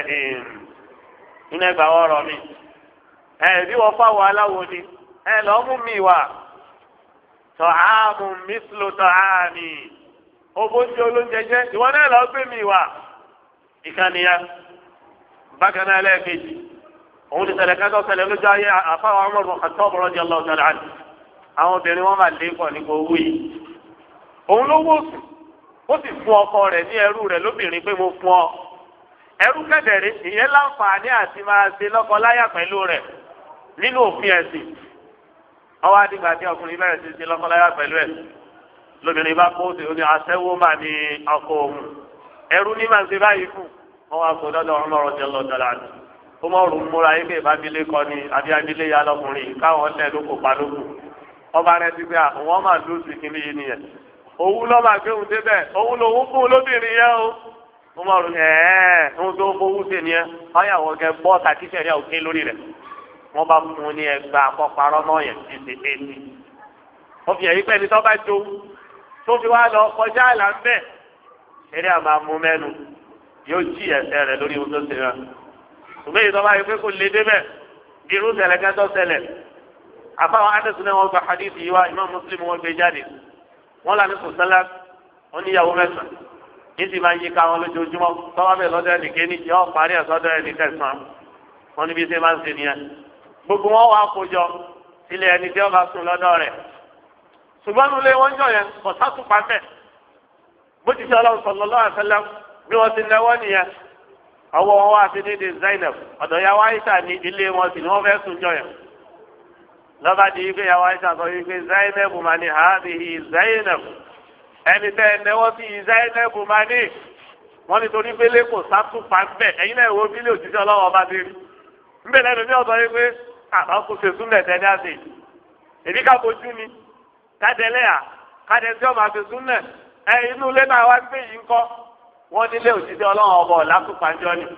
iná ẹgbà ọ̀rọ̀ mi bí wọ́n fáwọn aláwo ni lọ́ọ́ mú mi wá tọ́hámù mísìlú tọ́hámì ogójì olóúnjẹ jẹ́ ìwọ náà lọ́ọ́ gbé mi wá ìkànnìyà bákan náà lẹ́ẹ̀kejì òun ti ṣẹlẹ̀ kẹ́tọ́ ṣẹlẹ̀ lójú ayé àfáwọn Umar ibn Khattab radiyallahu ta'ala anhu àwọn obìnrin wọn máa lé pọ̀ nípa owó yìí òun ló wò sùn ó sì fún ọkọ rẹ̀ ní ẹrú rẹ̀ lóbìnrin pé mo fún ọ ẹrú kẹdẹrẹ ìyẹn láǹfààní àti máa ṣe lọ́kọláya pẹ̀lú rẹ̀ nínú òfin ẹ̀sìn ọwọ́ àdìgbà tí ọkùnrin bẹ̀rẹ̀ sí ṣe lọ́kọláya pẹ̀lú ẹ̀ lóbìnrin bá kó sí ní aṣẹ́wó mà ní ọkọ òun ẹrú ní màá ṣe báyìí fún wọn wá kó dọ́dọ̀ Umar radiyallahu ta'ala anhu ó mọ̀ rún múra yín bẹ́ẹ̀ bá bilé kọ́ ni àbí abilé ya lọkùnrin káwọn ọ̀lẹ́ ló kó pa lókun ọba rẹ ti gbé àwọn máa lóṣù kìíní yìí nìyẹn òun lọ́ máa gbé òun débẹ̀ òun lòun fún olóbìnrin yẹn o ó mọ̀ rún ohun tó fowó sí ni ẹ ọ̀yàwó kẹ bọ́ sàkíṣẹ́ yà òkè lórí rẹ̀ wọ́n bá fún un ní ẹgbà àkọ́parọ́ náà yẹn ti ṣe é sí wọ́n fi ẹ̀yìn pẹ́ni tó bá jó tó fi wá lọ kọjá àlà ń bẹ̀ eré àmà mú mẹ́nu yóò jí ẹsẹ̀ rẹ̀ lórí ohun tó ṣe náà ṣùgbọ́n èyí tó bá yẹ pé kò lè débẹ̀ irú ṣẹlẹ̀ kẹ́tọ́ ṣẹlẹ̀ àfáwọn adẹ́sùn náà wọ́n gba hadith yìí wá Imam Muslim wọ́n gbé jáde wọ́n là ní sọ̀sálà wọ́n níyàwó mẹ́sàn yìí sì máa ń yí ká wọn lójoojúmọ́ tọ́wọ́ bẹ̀ lọ́dọ̀ ẹnì kéní yọ parí ẹ̀ sọ́dọ̀ ẹnì kẹsàn-án wọ́n níbi ṣe máa ń ṣe nìyẹn gbogbo wọn wá kójọ sílẹ̀ ẹni tí wọ́n bá sùn lọ́dọ̀ rẹ̀ ṣùgbọ́n nílé wọn jọ yẹn kò sátúpa mẹ́ bó ti ṣe Ọlọ́run sallallahu alaihi wasallam bí wọ́n ti lẹ́wọ́ nìyẹn ọwọ́ wọn wá sí nídìí Zainab ọ̀dọ̀ yàwó Aisha ní ilé wọn sì ni wọ́n fẹ́ sùn jọ yẹn lọ́ba di ife yàwó Aisha sọ wípé Zainab mà ní hàbíhi Zainab ẹni tẹ́ ẹ nẹ́wọ́ sí Zainab mà ní wọ́n ní torí pélé kò sátúpa mẹ́ ẹ̀yin náà wo bílẹ̀ òṣìṣẹ́ ọlọ́wọ́ bá dé rí nbẹ lẹ́nu ní ọ̀dọ̀ yìí pé àbákò ṣe súnlẹ̀ tẹ́lẹ̀ àti èmi ká bojú ni kádẹ́lẹ́yà kádẹ́ tí ọmọ àti súnlẹ̀ inú ilé náà wá gbé yìí ń kọ́ wọ́n nílé òṣìṣẹ́ ọlọ́run ọbọ̀ lákùpàjọ́ ni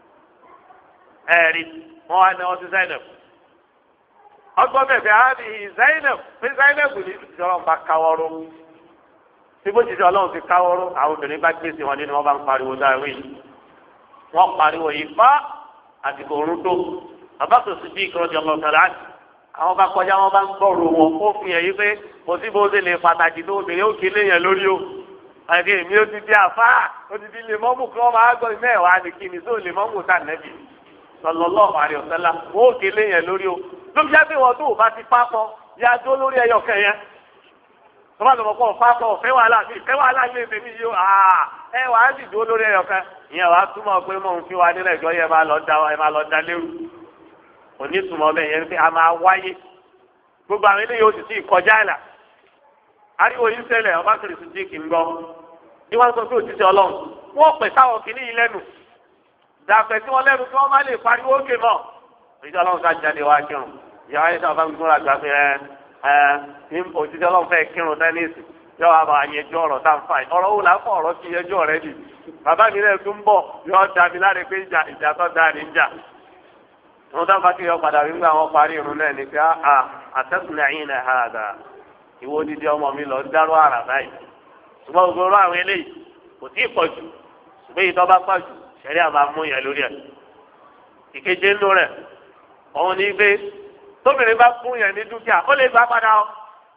ẹ̀rí wọ́n wá ní ọtí Zainab ọgbọ́n bẹ̀bẹ̀ á ní Zainab pé Zainab ní ìṣiṣẹ́ ọlọ́run bá káwọ́rọ́ tí bó ṣiṣẹ́ ọlọ́run ti káwọ́rọ́ àwọn obìnrin bá gbèsè wọn nínú wọn bá ń pariwo dáwé yìí wọ́n pariwo yìí fá àsìkò òru tó àbáṣọ sí bí ìkọrọjọ ọlọtàlá àwọn bá kọjá wọn bá ń gbọrọ wọn ó fi hàn yí pé kò sí bó ṣe lè pàtàkì tó obìnrin ó kéle yẹn lórí o àti èmi ó ti di àfáà ó ti di lèmọ́mù kí wọ́n máa gbọ́ mẹ́wàá ní kíni tó lèmọ́mù tà nẹ́bì sallallahu alaihi wasallam wọ́n ó kéle yẹn lórí o ló fi jáde wọn tó o bá ti pápọ̀ yá dó lórí ẹyọ kẹyẹ tó bá lọ́mọ kọ́ pápọ̀ fẹ́ wàhálà ilé ìfẹ́mi yìí ẹ wàá sì dó lórí ẹyọ kẹ ìyẹn wàá túmọ̀ pé mò ń fi wa nílẹ̀ ìjọ yẹn máa lọ da lérú onítùmọ̀ bẹ́ẹ̀ yẹn pé a máa wáyé gbogbo àwọn eléyìí ó sì sí ìkọjá ìlà ariwo yìí ṣẹlẹ̀ ọba kìrìsì jí kì í gbọ́ ní wọ́n sọ pé òtítọ́ ọlọ́run wọ́n pè sáwọn kìíní yìí lẹ́nu dàpẹ̀ tí wọ́n lẹ́nu tí wọ́n má lè pariwo òkè mọ́ òtítọ́ ọlọ́run ká jáde wá kírun ìyá ayé sábà ń gbọ́ra gbà pé òtítọ́ ọlọ́run fẹ́ kírun tẹ́nísì yọ àbá àyẹjọ ọ̀rọ̀ tá n fa yìí ọ̀rọ̀ wò láfọ ọ̀rọ̀ kí ẹjọ́ rẹ nì bàbá mi náà tún bọ̀ yọ dàbí láre pé ìjà tó dáa ní ìjà wọn tó bá kí yọ padà wípé àwọn parí irun náà ní pé àtẹkùnrin àyìn náà ha àgbà ìwọ odidi ọmọ mi lọ dárò àrà báyìí ṣùgbọ́n gbogbo àwọn eléyìí kò tí ì pọ̀ jù ṣùgbọ́n èyí tó bá pọ̀ jù ṣẹ̀rí àbá mú yẹn lórí ẹ̀ ìkeje ńlò rẹ̀ òun ní pé tóbìnrin bá fún yẹn ní dúkìá ó lè gbà padà ọ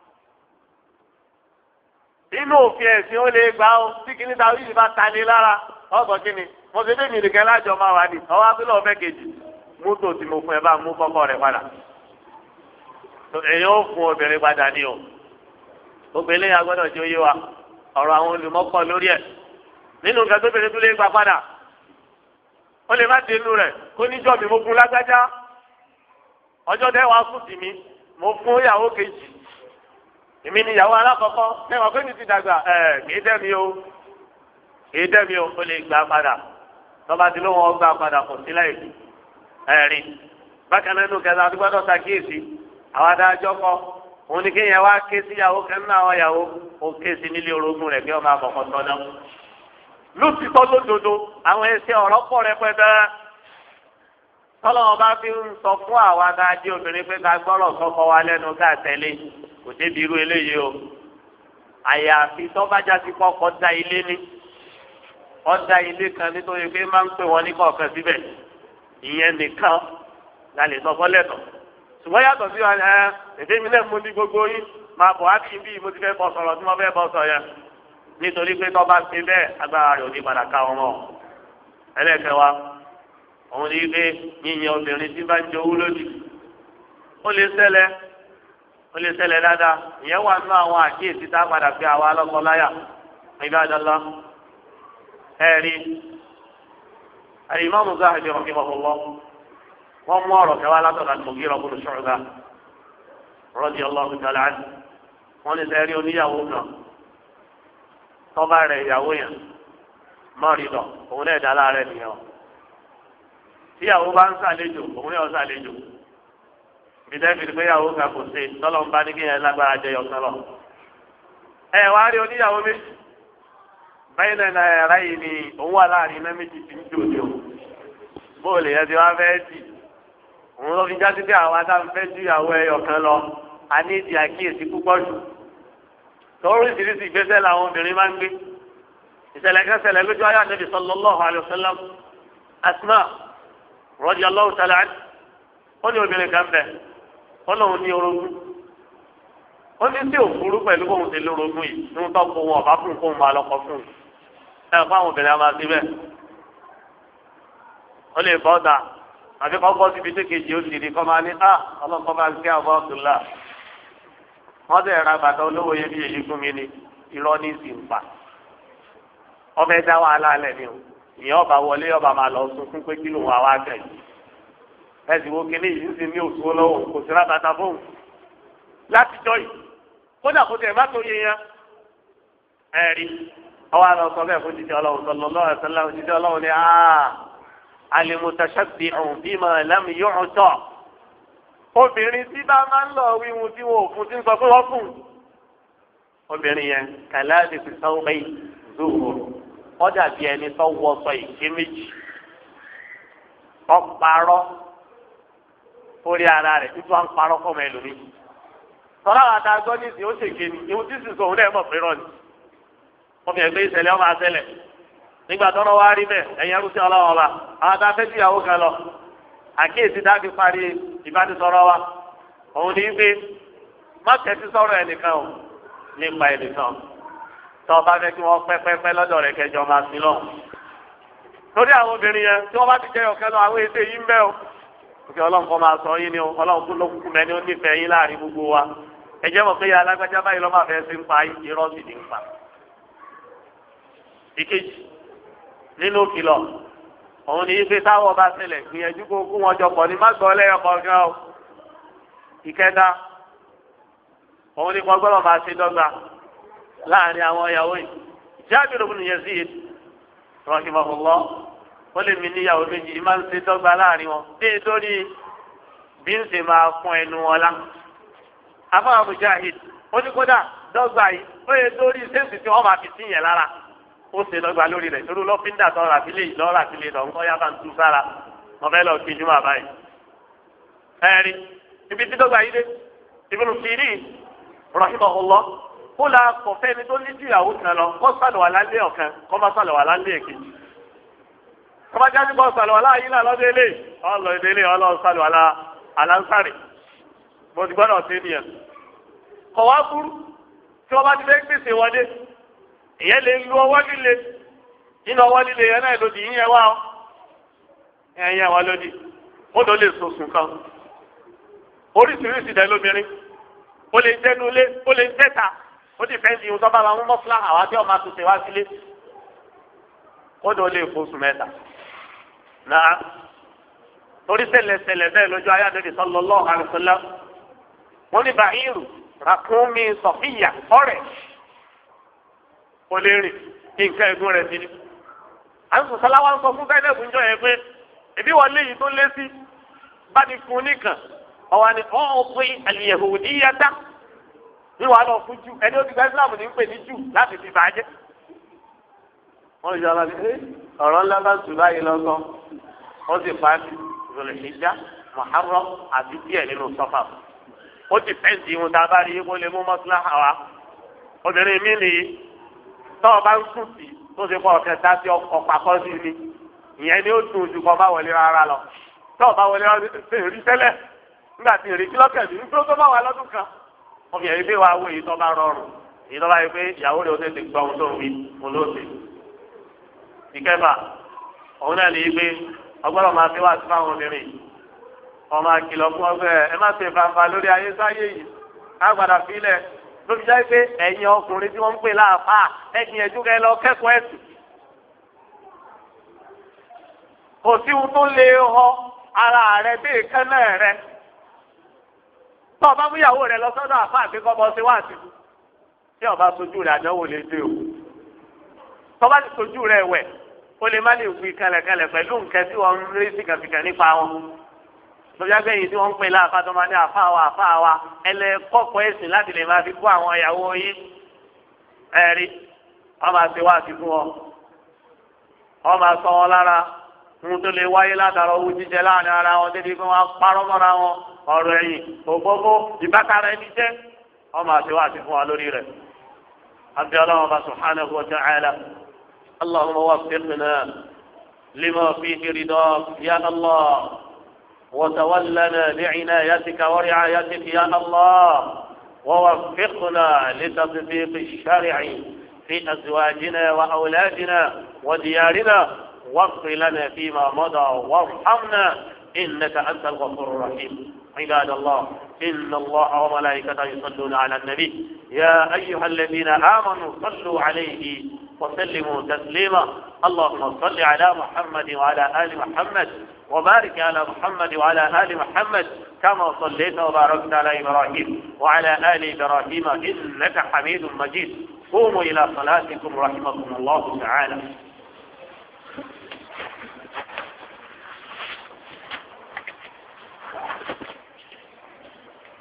inú òfin ẹ̀sìn ó lè gbà ó tí kìíní ta oríṣi bá ta ní lára ọ̀sán kìíní mo ṣe bẹ́ẹ̀ mi nìkan lájọ máa wà ní ọwọ́ abúlé ọ̀fẹ́ kejì mọ́tò tí mo fún ẹ bá mú kọ́kọ́ rẹ̀ padà èyí ó fún obìnrin padà ní o obìnrin yà gbọ́dọ̀ jẹ́ oyé wa ọ̀rọ̀ àwọn olùmọ́kọ́ lórí ẹ̀ nínú nǹkan tó bẹ̀rẹ̀ tó lè gbà padà ó lè má dé inú rẹ̀ kó níjọ́ mi mo fún lágbájá ọjọ́ tẹ́wàá fún tì mí mo fún ìyàwó kejì èmi ni ìyàwó alákọ̀ọ́kọ́ mẹ́wàá pé mi ti dàgbà kì í dẹ́mi o ó lè gbà padà tọ́ba tí ló wọ́n gbà padà kò sí láì ẹ̀rí bákan náà nínú kẹta tó gbọ́dọ̀ ṣàkíyèsí àwọn adájọ́ kọ́ òun ni kéèyàn wá ké sí ìyàwó kan nínú àwọn ìyàwó ó ké sí nílé orogún rẹ̀ kí wọ́n máa bọ̀kọ̀ tọ́ná. lótìtọ́ lódodo àwọn ẹsẹ̀ ọ̀rọ̀ pọ̀ rẹpẹtẹ tọ́lọ́wọ́n bá fi ń sọ fún àwọn adájọ́ obìnrin pé ká gbọ́rọ̀ sọ́kọ wa lẹ́nu ká tẹ̀lé kò débi irú eléyìí o àyàfi tọ́bajá ti kọ́kọ́ da ilé ní ọ̀dà ilé kan nítorí pé máa ń pè wọ́n ní kọ̀ọ̀kan síbẹ̀ ìyẹn nìkan la lè sọ fọ́lẹ́tọ̀ ṣùgbọ́n yàtọ̀ sí wọn ẹ̀fẹ́ mi náà mú ní gbogbo yín máa bọ̀ á kí n bí mo ti fẹ́ bọ́ sọ̀rọ̀ tí mo fẹ́ bọ́ sọ yẹn nítorí pé tọ́ba ṣe bẹ́ẹ̀ agbára rẹ̀ ò ní padà ká wọn mọ́ ẹlẹ́kẹ̀ wa òun ní pé yíyan obìnrin tí bá ń jẹ owó lódì ó lè ṣẹlẹ̀ dáadáa ìyẹn wà nínú àwọn àkíyèsí tá a padà fi àwa lọ́kọ-láyà ibadallah ẹ̀rí Imam Zahabi rahimahullah wọ́n mú ọ̀rọ̀ kẹwàá látọ̀dọ̀ Al-Mughira ibn Shu'bah radiyallahu ta'ala anhu wọ́n lè sẹ́rí oníyàwó kan tọ́ba rẹ̀ ìyàwó yẹn mọ́rin lọ òun náà dá láàárẹ̀ nìyẹn o tíyàwó bá ń ṣàlejò òun náà ṣàlejò ìdẹ́fì pé ìyàwó kan kò sí tọ́lọ́ ń bá ní kí yẹn lágbára jẹyọ kan lọ. ẹ wá rí oníyàwó méjì báyìí náà ẹ̀rá yìí ni òun wà láàrin iná méjì tí ń jò ní o bóòlù yẹn ti wá fẹ́ jì òun ló fi já sí pé àwọn adáhùn fẹ́ ju ìyàwó ẹyọ kan lọ a ní ìdí àkíyèsí púpọ̀ jù torí ìsirísi ìgbésẹ̀ làwọn obìnrin máa ń gbé ìṣẹ̀lẹ̀ kan ṣẹlẹ̀ lójú ayé Ànábì sallallahu alaihi wasallam Asma radiyallahu ta'ala anha ó ní obìnrin kan bẹ̀ ó lóun ní orogún ó ní sí òfurú pẹ̀lú bóun ti lórogún yìí ní wọ́n tó kó wọn ọ̀bá fún kóun máa lọ́kọ fún un ẹ̀ fún àwọn obìnrin a máa ti bẹ́ẹ̀ ó lè bọ́ ọ̀dà àbí kọ́ bọ́ síbi tó kejì ó sì rí kọ́ máa ní ọlọ́kọ́ máa ń gbé àbọ̀ ọ̀túnlá wọ́n dẹ̀ ra bàtà olówó yẹn bí èyí fún mi ni irọ́ ní ìsìn pa ọbẹ̀ dá wàhálà alẹ́ ni o ìyẹn ọba wọlé ọba máa lọ sún fún pé kí ló wà wá tẹ̀ ẹ̀sìn wo kíní yìí ń sin ní òtún olówó kò sí ra bàtà fóun láti jọ yìí kódà kó tẹ̀ má tó yẹ yẹn ẹ̀rí ọwọ́ àlọ́ sọ bẹ́ẹ̀ fún jíjẹ́ ọlọ́run sallallahu alaihi wasallam jíjẹ́ ọlọ́run ni alimutashabbi'u bima lam yu'ta obìnrin tí bá máa ń lọ wíwun tí wọn ò fún tí ń sọ pé wọ́n fún obìnrin yẹn kàláàdì fi sáwọ́ bẹ́ẹ̀ zuhur ọjà bíi ẹni tó wọ sọ ìké méjì ọparọ́ orí ara rẹ̀ títí wọn parọ́ kọ́ mọ́ ẹlòmíì tọ́lá wa ta gbọ́ ní ìsìn ó ṣèké ni ìhun tí sì sọ òun náà mọ̀ pé rọ́ọ̀nì wọ́n fi ẹgbẹ́ ìṣẹ̀lẹ̀ ọmọ àṣẹlẹ̀ nígbà tọ́lọ́ wa rí bẹ́ẹ̀ ẹ̀yin arúgbó ọlọ́wọ́ ọba àwọn tá a fẹ́ síyàwó kan lọ àkíyèsí dábì parí ìbánisọ̀rọ̀ wa òun ní pé má tẹ́tí sọ̀rọ̀ ẹnìkan o nípa ẹnìkan tọ́ ọba fẹ́ kí wọ́n pẹ́pẹ́pẹ́ lọ́dọ̀ rẹ̀ kẹjọ máa sí lọ. torí àwọn obìnrin yẹn tí wọ́n bá ti jẹ́ ọ̀kẹ́ lọ àwọn èdè yìí ń bẹ́ o òkè ọlọ́run kọ́ máa sọ yín ni o ọlọ́run kú ló kú mẹ́ni ó nífẹ̀ẹ́ yín láàrin gbogbo wa ẹ jẹ́ mọ̀ pé ya alágbájá báyìí lọ́ máa fẹ́ sí ń pa irọ́ sì ní ń pa. ìkejì nínú kìlọ̀ òun ní ife táwọn ọba ṣẹlẹ̀ gbìyànjú kó kú wọn jọ pọ̀ ní má gbọ́ lẹ́yọ̀ kọ̀ọ̀kan o. ìkẹta òun ní kọ́ gbọ́dọ̀ máa ṣe dọ́gba láàrin àwọn ìyàwó yìí Jabir ibn Yazid rahimahullah ó lè mi níyàwó méjì máa ń ṣe dọ́gba láàrin wọn dé lórí bí ń ṣe máa fún ẹnu wọn lá. afáwọn Mujahid ó ní kódà dọ́gba yìí ó yẹ lórí sẹ́ǹsì tí wọ́n máa fi sí yẹn lára ó ṣe dọ́gba lórí rẹ̀ torí lọ́fíńdà tọ́ra àfilẹ̀ lọ́ra àfilẹ̀ lọ́ nǹkan yá bá ń tú sára wọ́n fẹ́ lọ kí jùmọ̀ báyìí. ẹ̀rí ibi tí dọ́gba yìí dé Ibn Sirin rahimahullah kó la kọ̀fẹ́ ni tó ní ju ìyàwó kan lọ kó sàlùwà lálé ọ̀kan kó má sàlùwà lálé èkejì. kọ́májáde kọ́ sàlùwà láàyè náà lọ́dẹ ilé ọlọ́ ìdílé ọlọ́ sàlùwà lá alánsárì mo ti gbọ́dọ̀ sí nìyẹn. kọ̀ wá burú tí wọ́n bá ti fẹ́ gbèsè wọlé ìyẹn lè lu ọwọ́ líle nínú ọwọ́ líle yẹn náà lòdì yín yẹn wá ọ ẹ̀yìn àwọn lòdì ó lọ lè sòsùn kan oríṣiríṣi dẹ̀ lóbìnrin ó lè jẹ́nu ilé ó lè jẹ́ta ó ti fẹ́ẹ́ di ohun tó bá máa mú mọ́fúlá àwa tí ọmọ àtúnṣe wá sílé ó lọ lè fóṣù mẹ́ta náà torí ṣẹlẹ̀ bẹ́ẹ̀ lójú ayé Ànábì sallallahu alaihi wasallam wọ́n ní bàírù ràkúnmí Sọ̀fíyà ọ̀rẹ́ kò lè rìn kí nǹkan ẹ̀gbọ́n rẹ̀ sí ni. àwọn sọ̀sọ́lá wa ń sọ fún Zainab ń jọ yẹn pé ẹbí wọn léyìí tó lé sí bá ní fún nìkan ọwọ́ ni ọ̀ pé al-yahudiyyata ní wàá lọ fún jù ẹni ó ti gba Islam ní ń pè ní jù láti fi bàjẹ́. wọ́n yọ ọ́ ọ̀rọ̀ ńlá bá tù báyìí lọ́sọ̀ ó sì pa Dhul-Hijja Muharram àti díẹ̀ nínú Safar. ó ti fẹ́ǹsì ìhun tá a bá rí kó lè mú maslaha wa. obìnrin mi nìyí tọ́ ọ bá ń sùn sí tó ṣe kọ́ ọ̀kẹ́ dá sí ọ̀pá kọ́ sí ni ìyẹn ni ó dùn ojú kan bá wọlé rárá lọ. tọ́ ọ bá wọlé rárá ṣe rí tẹ́lẹ̀ nígbà tí èrè kílọ́kẹ̀ mi nígbà tó bá wà lọ́dún kan. obìnrin yìí bí wàá wọ èyí tó bá rọrùn èyí tó bá yẹ pé ìyàwó rẹ̀ ó tètè gbọ́ ohun tó ń wí olóòtú. ìkẹfà òun náà lè gbé ọgbọ́dọ̀ máa fi wá sí fáwọn obìnrin ọmọ àkìlọ̀ fún ọgbẹ́ ẹ má ṣe fanfa lórí ayé sáyé yìí á padà fílẹ̀ ló fi jẹ́ pé ẹ̀yin ọkùnrin tí wọ́n ń pè láàfáà ẹ̀kìn ẹ̀jú kẹ́ lọ kẹ́kọ̀ọ́ ẹ̀sìn. kò sí ohun tó lè họ ara rẹ bí ìkànnà rẹ tó o bá mú ìyàwó rẹ lọ sọ́dọ̀ àfáà pé kọ́ bọ́ sí wá sí tí o bá sojú rẹ àdánwò lè dé o tó bá ti sojú rẹ wẹ̀ o lè má lè wí kẹlẹ̀kẹlẹ̀ pẹ̀lú nǹkan tí wọ́n ń rí fìkàfìkà nípa wọn lọ́jà gbẹ̀yìn tí wọ́n ń pè láàfáà tó máa ní àfáà wa ẹlẹ́kọ̀ọ́kọ́ ẹ̀sìn láti lè máa fi kó àwọn ìyàwó yín ẹ̀rí wọ́n máa ṣe wá sí fún wọn wọ́n máa sọ wọn lára ohun tó lè wáyé látara owó jíjẹ láàrin ara wọn débi pé wọ́n parọ́ mọ́ra wọn ọ̀rọ̀ ẹ̀yìn ògbógbó ìbákara ẹni jẹ́ wọ́n máa ṣe wá sí fún wa lórí rẹ̀ àbí ọlọ́run bá subhanahu wa ta'ala allahumma waffiqna lima fihi ridak ya allah وتولنا لعنايتك ورعايتك يا الله ووفقنا لتطبيق الشرع في أزواجنا وأولادنا وديارنا واغفر لنا فيما مضى وارحمنا إنك أنت الغفور الرحيم عباد الله إن الله وملائكته يصلون على النبي يا أيها الذين آمنوا صلوا عليه وسلموا تسليما اللهم صل على محمد وعلى آل محمد وبارك على محمد وعلى آل محمد كما صليت وباركت على إبراهيم وعلى آل إبراهيم إنك حميد مجيد قوموا إلى صلاتكم رحمكم الله تعالى.